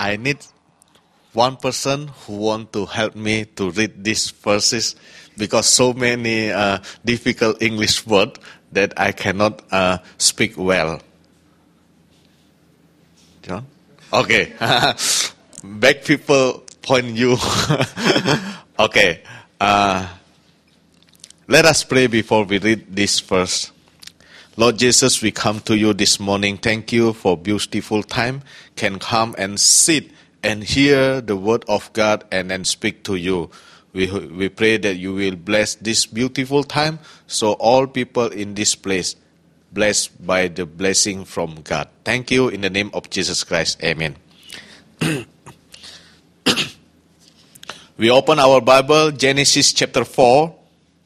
I need one person who want to help me to read these verses because so many difficult English words that I cannot speak well. John? Okay. Back people point you. Okay. Let us pray before we read this verse. Lord Jesus, we come to you this morning. Thank you for beautiful time. Can come and sit and hear the word of God and then speak to you. We pray that you will bless this beautiful time so all people in this place blessed by the blessing from God. Thank you in the name of Jesus Christ. Amen. We open our Bible, Genesis chapter 4.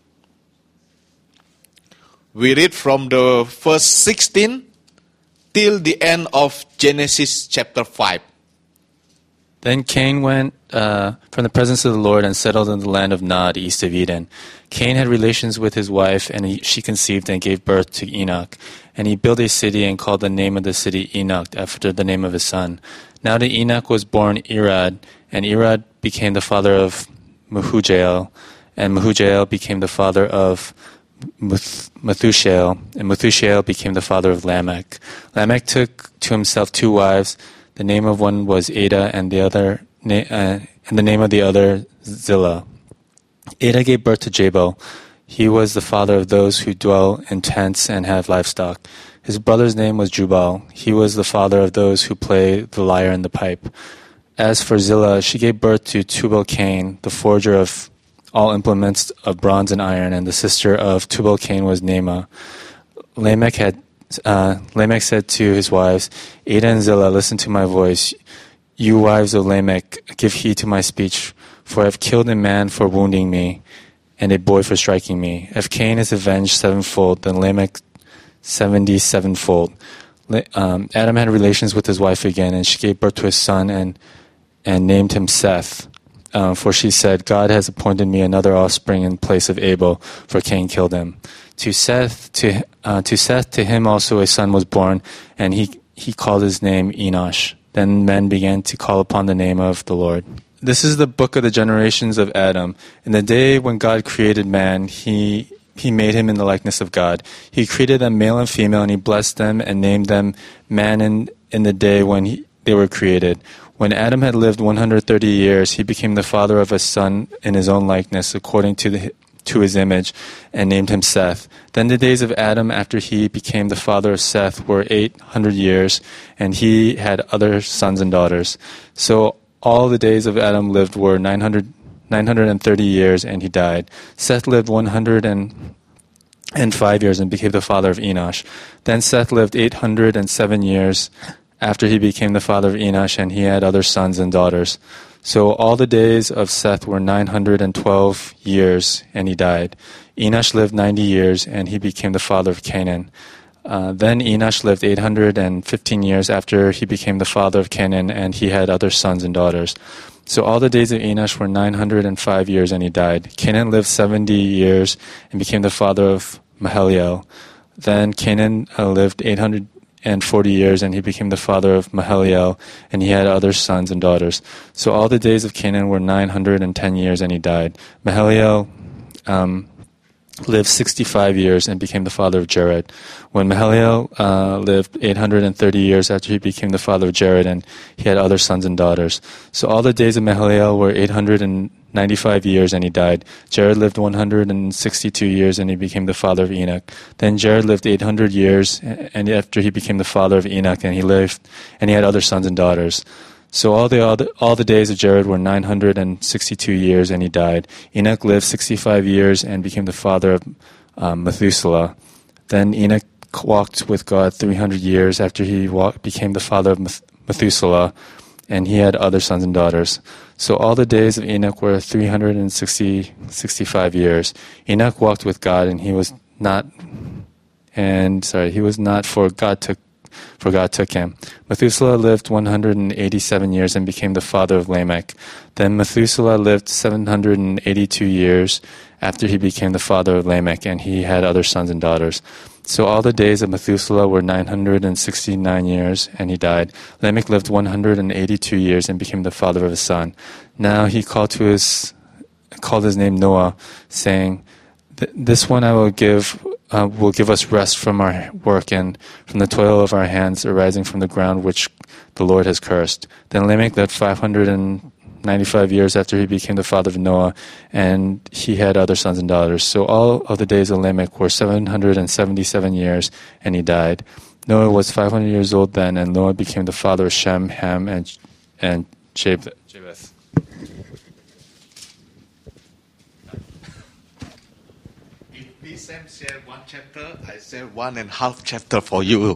We read from the verse 16 till the end of Genesis chapter 5. Then Cain went from the presence of the Lord and settled in the land of Nod, east of Eden. Cain had relations with his wife, and she conceived and gave birth to Enoch. And he built a city and called the name of the city Enoch, after the name of his son. Now to Enoch was born Irad, and Irad became the father of Mehujael, and Mehujael became the father of Methushael, and Methushael became the father of Lamech. Lamech took to himself 2 wives. The name of one was Ada, and the name of the other Zillah. Ada gave birth to Jabal. He was the father of those who dwell in tents and have livestock. His brother's name was Jubal. He was the father of those who play the lyre and the pipe. As for Zillah, she gave birth to Tubal-Cain, the forger of all implements of bronze and iron, and the sister of Tubal-Cain was Naamah. Lamech said to his wives, Ada and Zillah, listen to my voice. You wives of Lamech, give heed to my speech, for I have killed a man for wounding me, and a boy for striking me. If Cain is avenged 7-fold, then Lamech 77-fold. Adam had relations with his wife again, and she gave birth to a son and named him Seth. For she said, God has appointed me another offspring in place of Abel, for Cain killed him. To Seth, to him also a son was born, and he called his name Enosh. Then men began to call upon the name of the Lord. This is the book of the generations of Adam. In the day when God created man, he made him in the likeness of God. He created them male and female, and he blessed them and named them man in the day when they were created. When Adam had lived 130 years, he became the father of a son in his own likeness, according to his image, and named him Seth. Then the days of Adam after he became the father of Seth were 800 years, and he had other sons and daughters. So all the days of Adam lived were 930 years, and he died. Seth lived 105 years and became the father of Enosh. Then Seth lived 807 years after he became the father of Enosh, and he had other sons and daughters. So all the days of Seth were 912 years, and he died. Enosh lived 90 years, and he became the father of Canaan. Then Enosh lived 815 years after he became the father of Canaan, and he had other sons and daughters. So all the days of Enosh were 905 years, and he died. Canaan lived 70 years and became the father of Mahalalel. Then Canaan lived 840 years, and he became the father of Mahalalel, and he had other sons and daughters. So all the days of Canaan were 910 years, and he died. Mahalalel lived 65 years and became the father of Jared. When Mahalalel lived 830 years after he became the father of Jared, and he had other sons and daughters. So all the days of Mahalalel were 895 years, and he died. Jared lived 162 years, and he became the father of Enoch. Then Jared lived 800 years, and after he became the father of Enoch, and he had other sons and daughters. So all the days of Jared were 962 years, and he died. Enoch lived 65 years and became the father of Methuselah. Then Enoch walked with God 300 years after he became the father of Methuselah, and he had other sons and daughters. So all the days of Enoch were 365 years. Enoch walked with God, and he was not, for God took him. Methuselah lived 187 years and became the father of Lamech. Then Methuselah lived 782 years after he became the father of Lamech, and he had other sons and daughters. So all the days of Methuselah were 969 years, and he died. Lamech lived 182 years and became the father of a son. Now he called his name Noah, saying, "This one I will give us rest from our work and from the toil of our hands arising from the ground which the Lord has cursed." Then Lamech lived 595 years after he became the father of Noah, and he had other sons and daughters. So all of the days of Lamech were 777 years, and he died. Noah was 500 years old then, and Noah became the father of Shem, Ham, and Japheth. If Sam share one chapter, I share 1.5 chapter for you.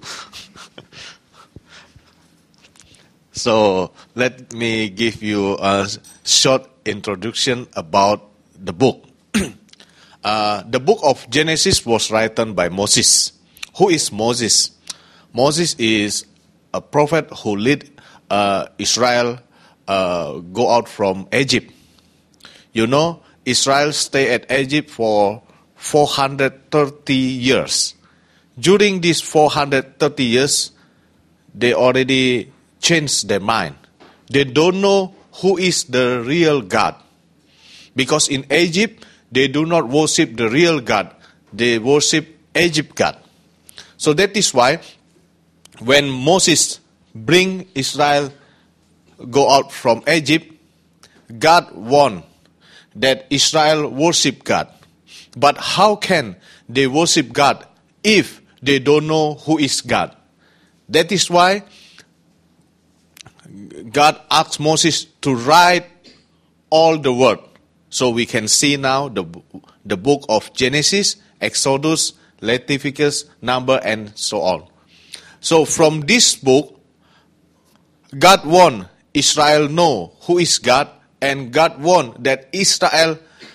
So let me give you a short introduction about the book. The book of Genesis was written by Moses. Who is Moses? Moses is a prophet who led Israel go out from Egypt. You know, Israel stayed at Egypt for 430 years. During these 430 years, they already changed their mind. They don't know who is the real God. Because in Egypt, they do not worship the real God. They worship Egypt God. So that is why when Moses bring Israel go out from Egypt, God warned that Israel worship God. But how can they worship God if they don't know who is God? That is why God asked Moses to write all the word. So we can see now the book of Genesis, Exodus, Leviticus, Number, and so on. So from this book, God want Israel know who is God, and God want that Israel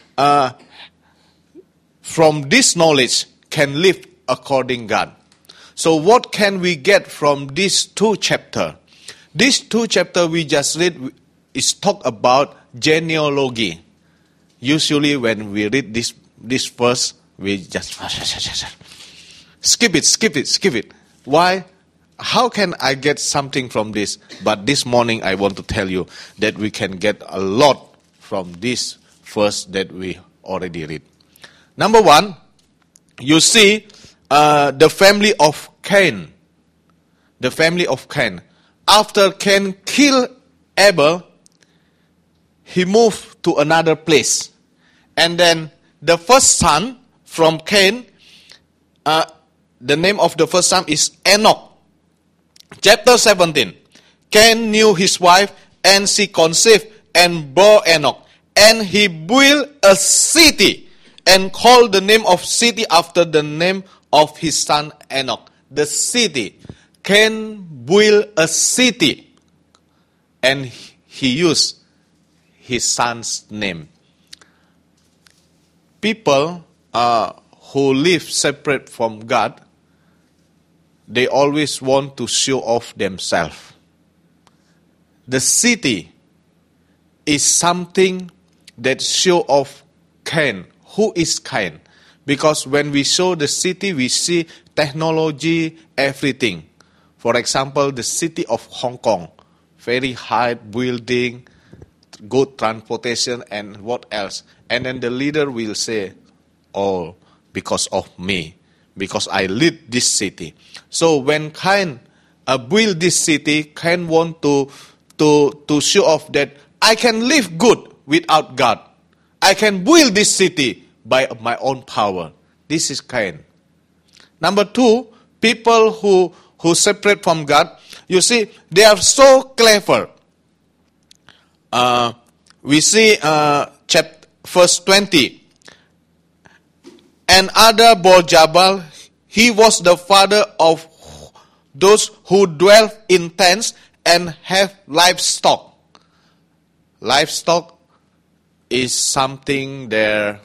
from this knowledge can live according God. So what can we get from these 2 chapters? These 2 chapters we just read is talk about genealogy. Usually when we read this verse, we just skip it. Why? How can I get something from this? But this morning I want to tell you that we can get a lot from this verse that we already read. Number 1, you see the family of Cain. The family of Cain. After Cain killed Abel, he moved to another place. And then the first son from Cain, the name of the first son is Enoch. Chapter 17. Cain knew his wife, and she conceived and bore Enoch. And he built a city and called the name of city after the name of his son Enoch. The city. Cain built a city, and he used his son's name. People who live separate from God, they always want to show off themselves. The city is something that show off Cain. Who is Cain? Because when we show the city, we see technology, everything. For example, the city of Hong Kong, very high building, good transportation, and what else? And then the leader will say, "Oh, because of me, because I lead this city." So when Cain build this city, Cain want to show off that I can live good without God. I can build this city by my own power. This is Cain. Number 2, people who separate from God, you see, they are so clever. We see verse 20. And other bore Jabal, he was the father of those who dwell in tents and have livestock. Livestock is something there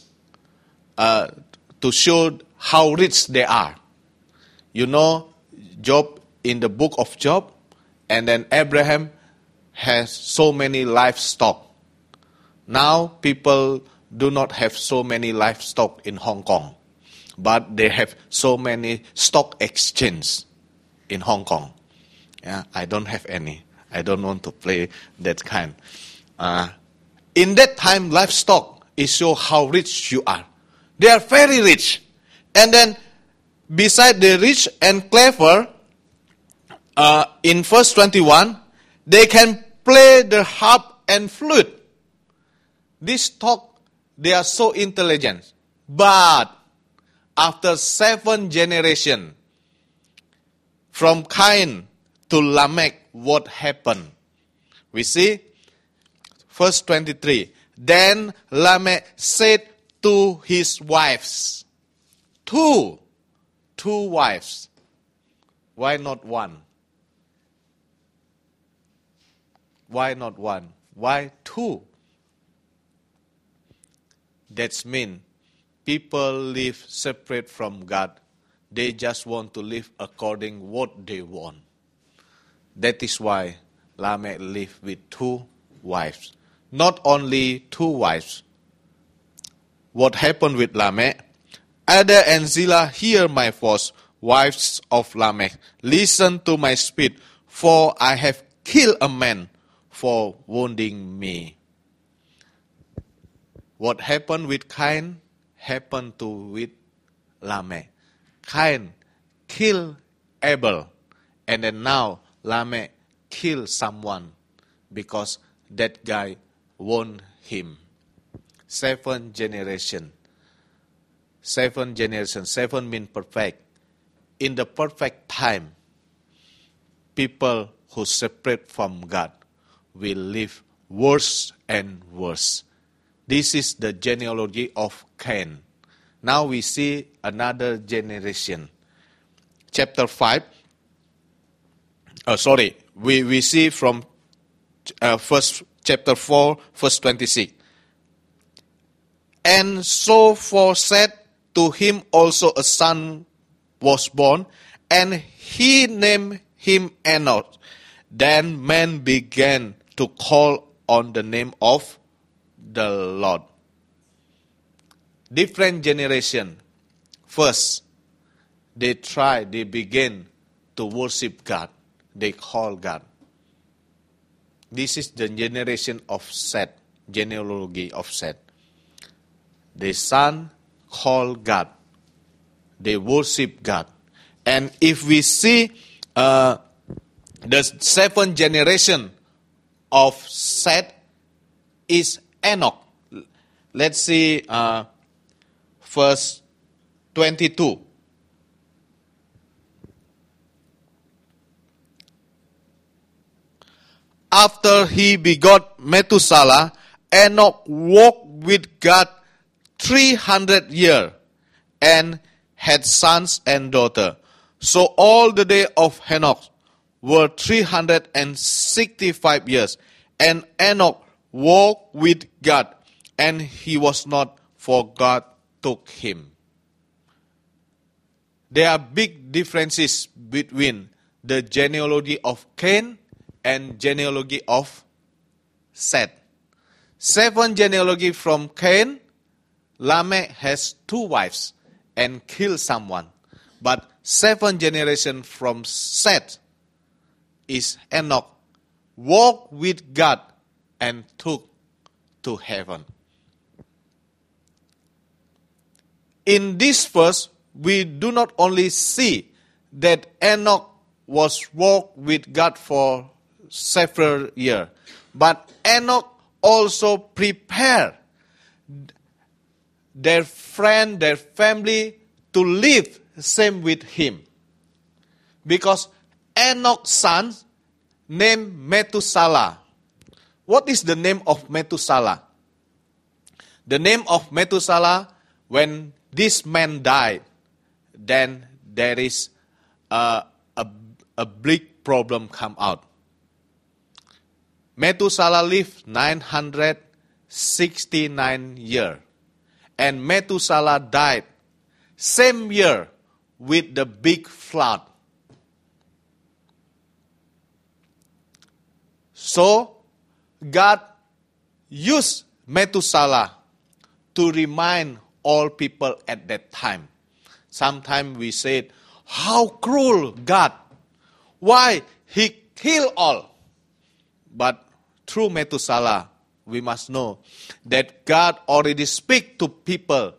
to show how rich they are. You know, Job, in the book of Job, and then Abraham has so many livestock. Now people do not have so many livestock in Hong Kong. but they have so many stock exchange in Hong Kong. Yeah, I don't have any. I don't want to play that kind. In that time, livestock is show how rich you are. They are very rich. And then, beside the rich and clever, in verse 21, they can play the harp and flute. This talk, they are so intelligent. But after 7 generations, from Cain to Lamech, what happened? We see, verse 23. Then Lamech said to his wives, two wives. Why not one? Why not one? Why 2? That means people live separate from God. They just want to live according what they want. That is why Lamech lived with 2 wives. Not only 2 wives. What happened with Lamech? Ada and Zillah, hear my voice, wives of Lamech. Listen to my speech, for I have killed a man for wounding me. What happened with Cain happened with Lamech. Cain killed Abel, and then now Lamech killed someone because that guy wounded him. 7 generations. 7 generations. 7 means perfect. In the perfect time, people who separate from God will live worse and worse. This is the genealogy of Cain. Now we see another generation. Chapter 5. We see from first chapter 4, verse 26. And so for Seth, to him also a son was born, and he named him Enoch. Then men began to call on the name of the Lord. Different generation. First, they begin to worship God. They call God. This is the generation of Seth, genealogy of Seth. The son called God. They worship God. And if we see the 7th generation of Seth is Enoch. Let's see verse 22. After he begot Methuselah, Enoch walked with God 300 years and had sons and daughters. So all the days of Enoch were 365 years. And Enoch walked with God, and he was not, for God took him. There are big differences between the genealogy of Cain and genealogy of Seth. 7 genealogy from Cain, Lamech has 2 wives and killed someone. But 7 generation from Seth is Enoch, walked with God and took to heaven. In this verse, we do not only see that Enoch was walked with God for several years, but Enoch also prepared their friend, their family to live same with him. Because Enoch's son named Methuselah. What is the name of Methuselah? The name of Methuselah, when this man died, then there is a big problem come out. Methuselah lived 969 years. And Methuselah died same year with the big flood. So, God used Methuselah to remind all people at that time Sometimes we say, how cruel God! Why He kill all? But through Methuselah, we must know that God already speak to people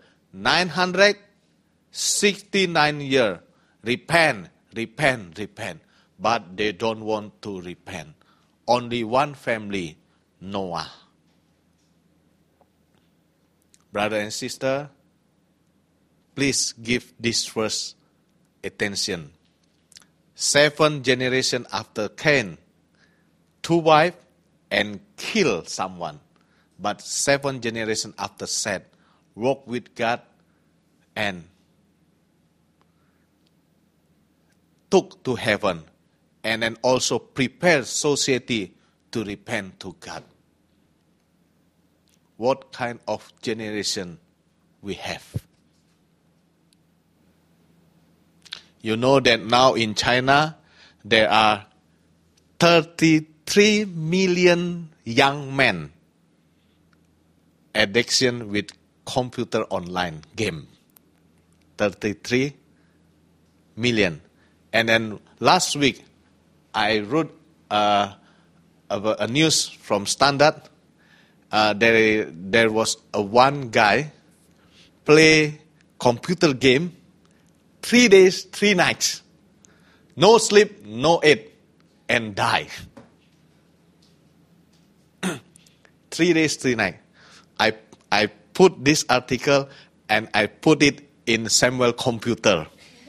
969 years. Repent, repent, repent. But they don't want to repent. Only one family, Noah. Brother and sister, please give this verse attention. 7 generations after Cain, 2 wives and kill someone. But 7 generations after Seth, walk with God and took to heaven, and then also prepare society to repent to God. What kind of generation we have? You know that now in China, there are 33 million young men addiction with computer online game. 33 million. And then last week, I wrote a news from Standard. There was one guy play computer game 3 days, 3 nights. No sleep, no eat, and die. 3 days, 3 nights. I put this article and I put it in Samuel computer.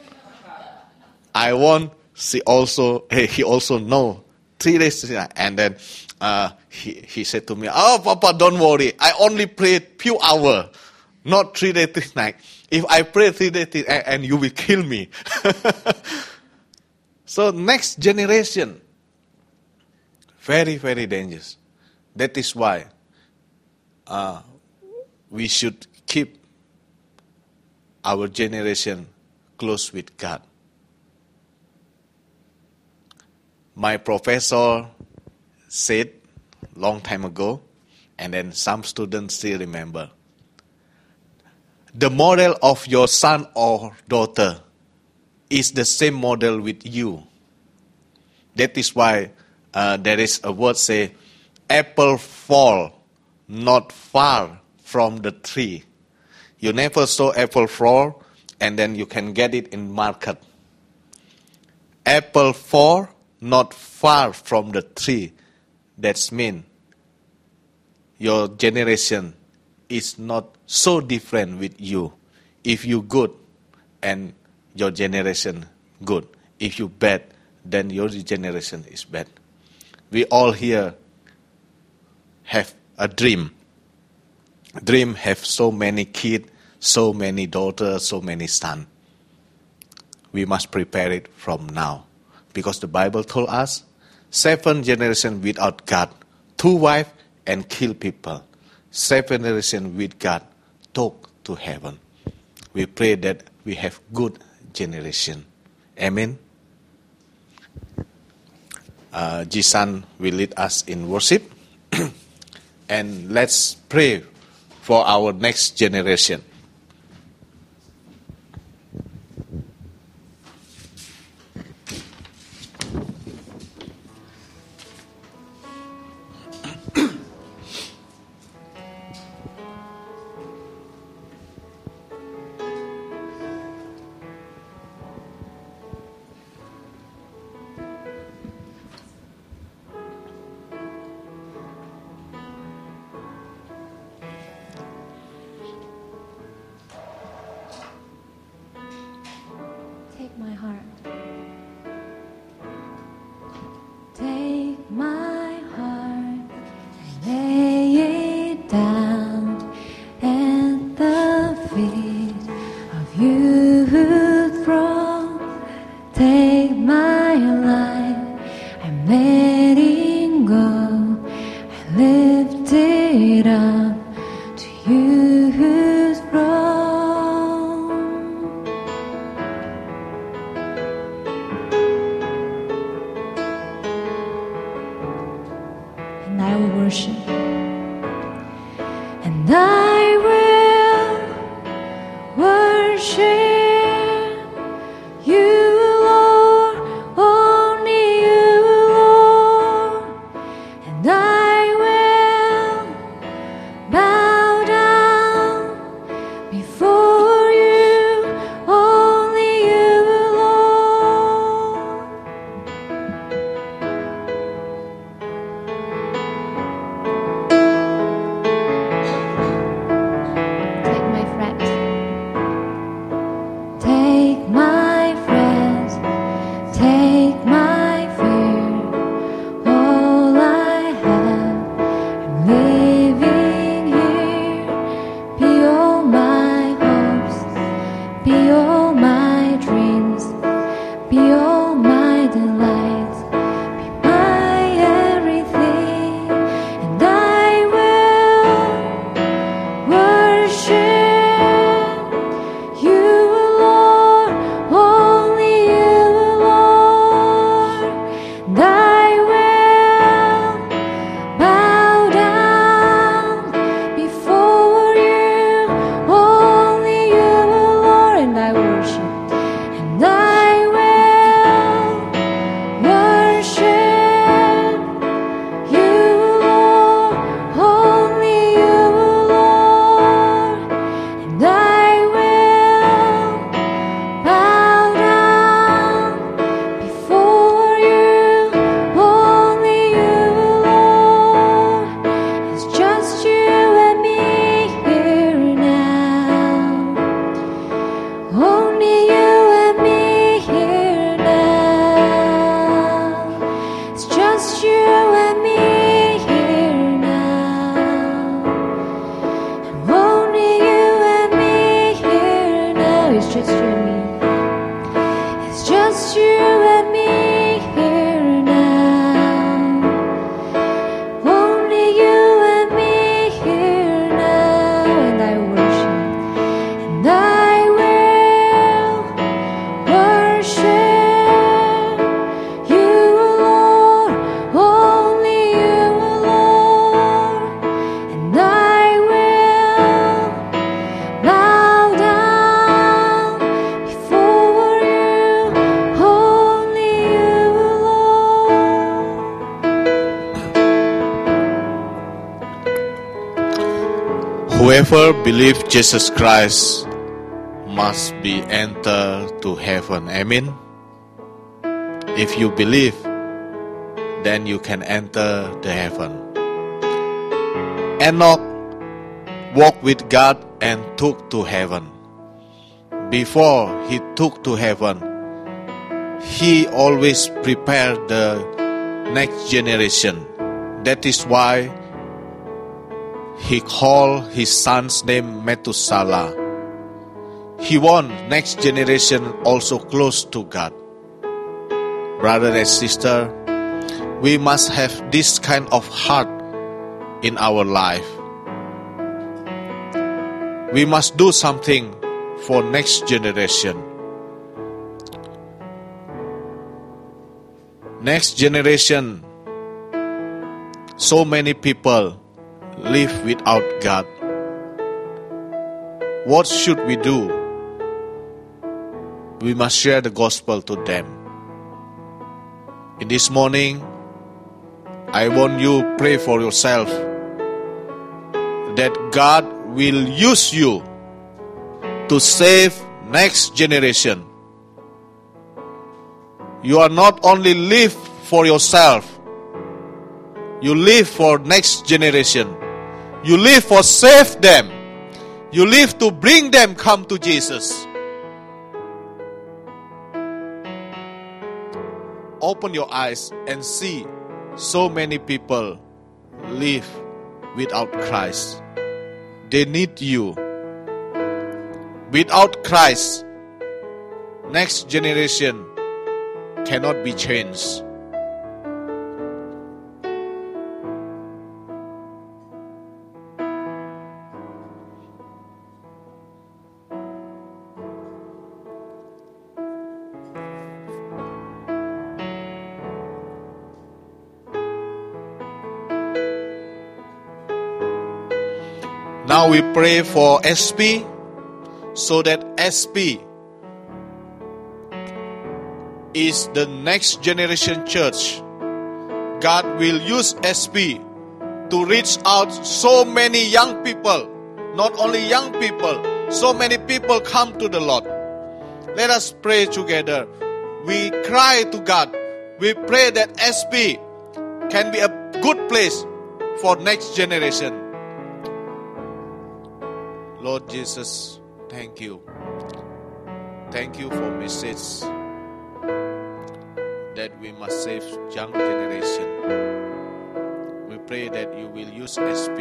I want he also know 3 days, 3 nights. And then he said to me, "Oh, Papa, don't worry. I only prayed few hours, not 3 days, 3 nights. If I pray 3 days, and you will kill me." So next generation, very, very dangerous. That is why we should keep our generation close with God. My professor said long time ago, and then some students still remember, the model of your son or daughter is the same model with you. That is why there is a word say, apple fall not far from the tree. You never saw apple fall and then you can get it in market. Apple fall not far from the tree. That means your generation is not so different with you. If you good, and your generation good. If you bad, then your generation is bad. We all here have a dream. Dream have so many kids, so many daughters, so many sons. We must prepare it from now. Because the Bible told us, 7 generations without God, 2 wives and kill people. 7 generations with God, talk to heaven. We pray that we have good generation. Amen. Jisan will lead us in worship. And let's pray for our next generation. Take my heart. Take my heart and lay it down at the feet of you who throne. Take my life, I'm letting go. I lift it up to you who's throne. And I will worship. And I will worship Whoever believes Jesus Christ must be enter to heaven. Amen. If you believe, then you can enter the heaven. Enoch walked with God and took to heaven. Before he took to heaven, he always prepared the next generation. That is why he called his son's name Methuselah. He want next generation also close to God. Brother and sister, we must have this kind of heart in our life. We must do something for next generation. Next generation, so many people live without God. What should we do? We must share the gospel to them. In this morning, I want you to pray for yourself that God will use you to save next generation. You are not only live for yourself, you live for next generation. You live for save them. You live to bring them come to Jesus. Open your eyes and see so many people live without Christ. They need you. Without Christ, next generation cannot be changed. Now we pray for SP, so that SP is the next generation church. God will use SP to reach out so many young people. Not only young people, so many people come to the Lord. Let us pray together. We cry to God. We pray that SP can be a good place for next generation. Lord Jesus, thank you. Thank you for message that we must save young generation. We pray that you will use SP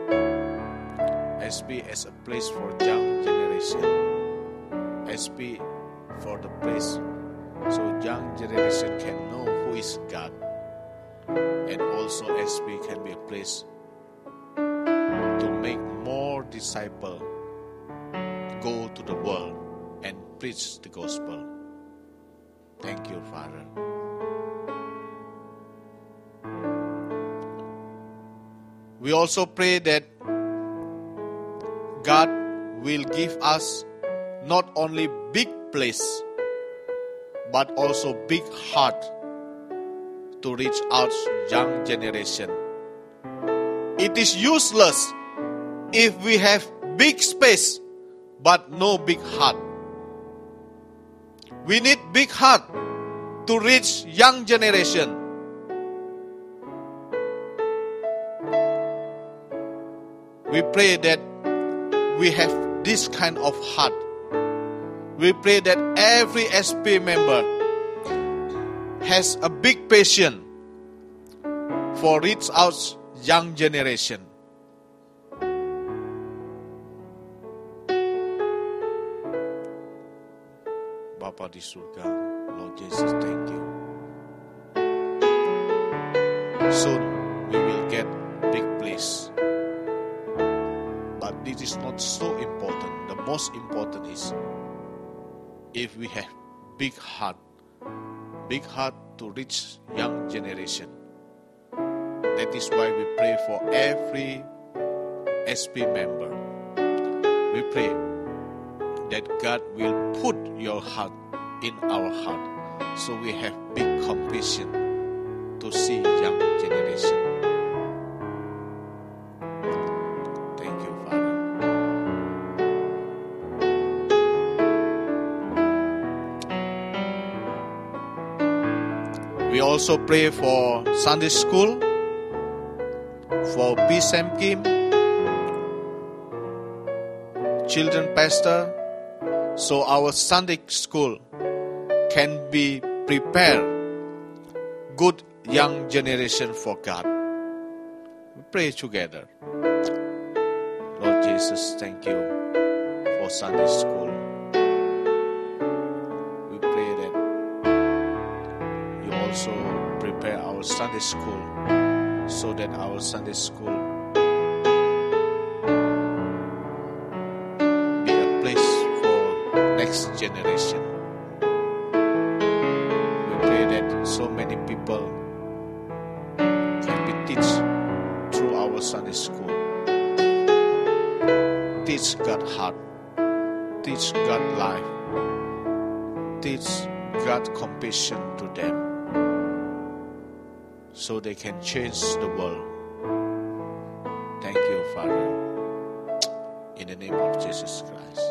as a place for young generation. SP for the place so young generation can know who is God. And also SP can be a place to make more disciples go to the world and preach the gospel. Thank you, Father. We also pray that God will give us not only big place, but also big heart to reach out young generation. It is useless if we have big space but no big heart. We need big heart to reach young generation. We pray that we have this kind of heart. We pray that every SP member has a big passion for reach out young generation. Bapa di surga, Lord Jesus, thank you. Soon we will get big place. But this is not so important. The most important is if we have big heart to reach young generation. That is why we pray for every SP member. We pray that God will put your heart in our heart, so we have big compassion to see young generation. Thank you, Father. also pray for Sunday school, for P. Sam Kim, children pastor, so our Sunday school can be prepared good young generation for God. We pray together. Lord Jesus, thank you for Sunday school. We pray that you also prepare our Sunday school so that our Sunday school be a place for next generation. We pray that so many people can be taught through our Sunday school. Teach God heart, teach God life, teach God compassion to them, so they can change the world. Thank you, Father, in the name of Jesus Christ.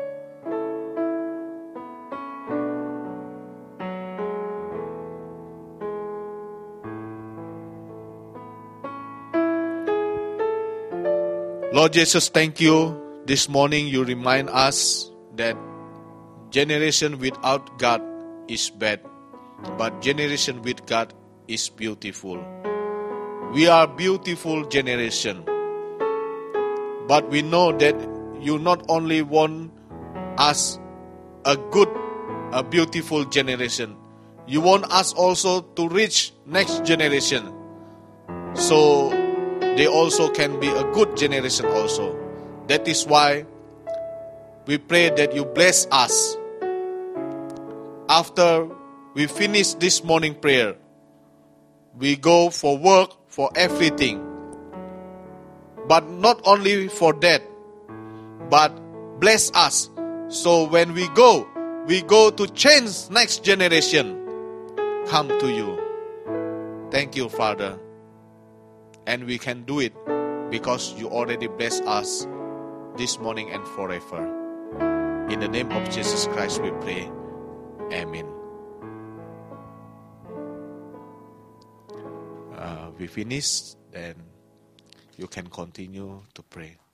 Lord Jesus, thank you. This morning you remind us that generation without God is bad, but generation with God is beautiful. We are beautiful generation, but we know that you not only want us a beautiful generation, you want us also to reach next generation, so they also can be a good generation also. That is why we pray that you bless us. After we finish this morning prayer, we go for work, for everything. But not only for that, but bless us. So when we go to change next generation. Come to you. Thank you, Father. And we can do it because you already blessed us this morning and forever. In the name of Jesus Christ we pray. Amen. We finished, and you can continue to pray.